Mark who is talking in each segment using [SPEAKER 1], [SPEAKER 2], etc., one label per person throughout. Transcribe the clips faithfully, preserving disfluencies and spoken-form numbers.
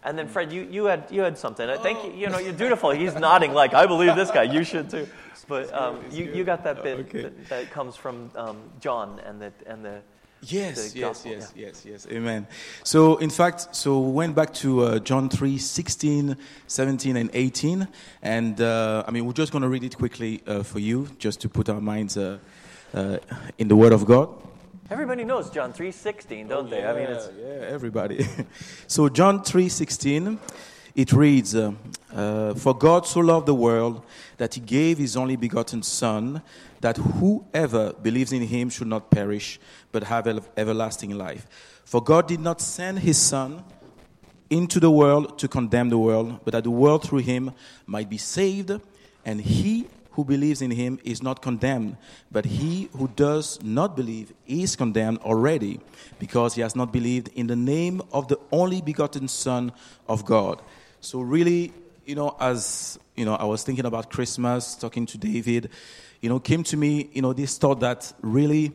[SPEAKER 1] And then Fred, you, you had you had something. I think you, you know you're dutiful. He's nodding like I believe this guy. You should too. But um, you, you got that bit
[SPEAKER 2] okay.
[SPEAKER 1] that, that comes from um, John and the and the
[SPEAKER 2] yes
[SPEAKER 1] the
[SPEAKER 2] yes
[SPEAKER 1] gospel.
[SPEAKER 2] yes
[SPEAKER 1] yeah.
[SPEAKER 2] yes yes amen. So in fact, so we went back to uh, John three sixteen, seventeen, and eighteen, and uh, I mean we're just going to read it quickly uh, for you, just to put our minds uh, uh, in the Word of God.
[SPEAKER 1] Everybody knows John three sixteen, don't
[SPEAKER 2] Oh,
[SPEAKER 1] they?
[SPEAKER 2] yeah,
[SPEAKER 1] I mean, it's
[SPEAKER 2] yeah, everybody. So John three sixteen, it reads, uh, uh, "For God so loved the world that He gave His only begotten Son, that whoever believes in Him should not perish, but have ev- everlasting life. For God did not send His Son into the world to condemn the world, but that the world through Him might be saved. And he who believes in Him is not condemned, but he who does not believe is condemned already, because he has not believed in the name of the only begotten Son of God." So really, you know, as you know, I was thinking about Christmas, talking to David, you know, came to me, you know, this thought that really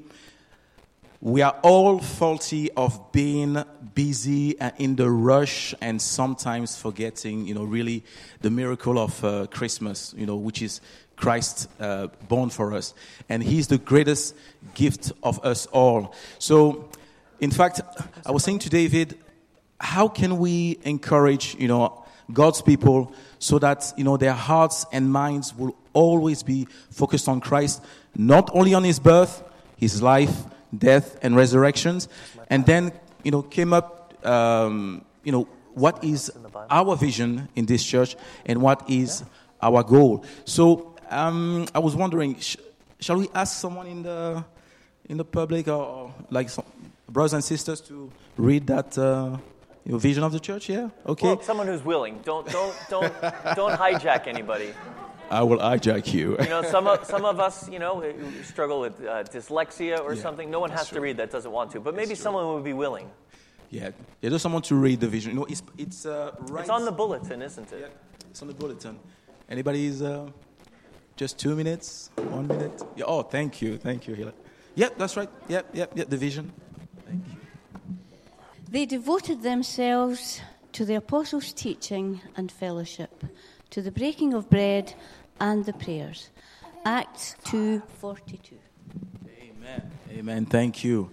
[SPEAKER 2] we are all faulty of being busy and in the rush and sometimes forgetting, you know, really the miracle of uh, Christmas, you know, which is Christ uh, born for us. And He's the greatest gift of us all. So, in fact, I was saying to David, how can we encourage, you know, God's people so that, you know, their hearts and minds will always be focused on Christ, not only on His birth, His life, death, and resurrections, and then, you know, came up, um, you know, what is our vision in this church and what is our goal. So, Um, I was wondering, sh- shall we ask someone in the in the public, or, or like some brothers and sisters, to read that uh, you know, vision of the church? Yeah, okay.
[SPEAKER 1] Well, someone who's willing. Don't don't don't don't hijack anybody.
[SPEAKER 2] I will hijack you.
[SPEAKER 1] You know, some of some of us, you know, who struggle with uh, dyslexia or
[SPEAKER 2] Yeah,
[SPEAKER 1] something. No one has
[SPEAKER 2] true.
[SPEAKER 1] to read that doesn't want to, but maybe
[SPEAKER 2] That's true.
[SPEAKER 1] someone would be willing.
[SPEAKER 2] Yeah, yeah. There's someone to read the vision. You know, it's it's uh, right.
[SPEAKER 1] It's on the bulletin, isn't it?
[SPEAKER 2] Yeah, it's on the bulletin. Anybody's. Uh, Just two minutes, one minute. Yeah, oh, thank you, thank you, Hila. Yep, that's right. Yep, yep, yep. The vision. Thank you.
[SPEAKER 3] They devoted themselves to the apostles' teaching and fellowship, to the breaking of bread and the prayers. Acts two forty-two.
[SPEAKER 2] Amen. Amen. Thank you.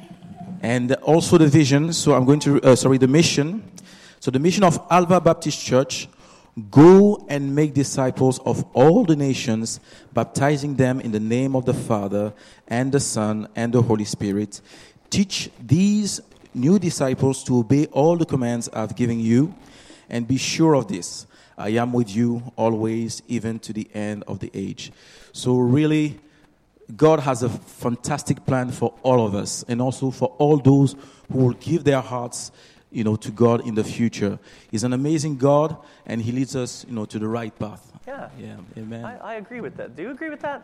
[SPEAKER 2] And also the vision. So I'm going to. Uh, sorry, the mission. So the mission of Alva Baptist Church. Go and make disciples of all the nations, baptizing them in the name of the Father and the Son and the Holy Spirit. Teach these new disciples to obey all the commands I've given you, and be sure of this: I am with you always, even to the end of the age. So really, God has a fantastic plan for all of us, and also for all those who will give their hearts, you know, to God in the future. He's an amazing God, and He leads us, you know, to the right path.
[SPEAKER 1] Yeah.
[SPEAKER 2] Yeah. Amen.
[SPEAKER 1] I, I agree with that. Do you agree with that?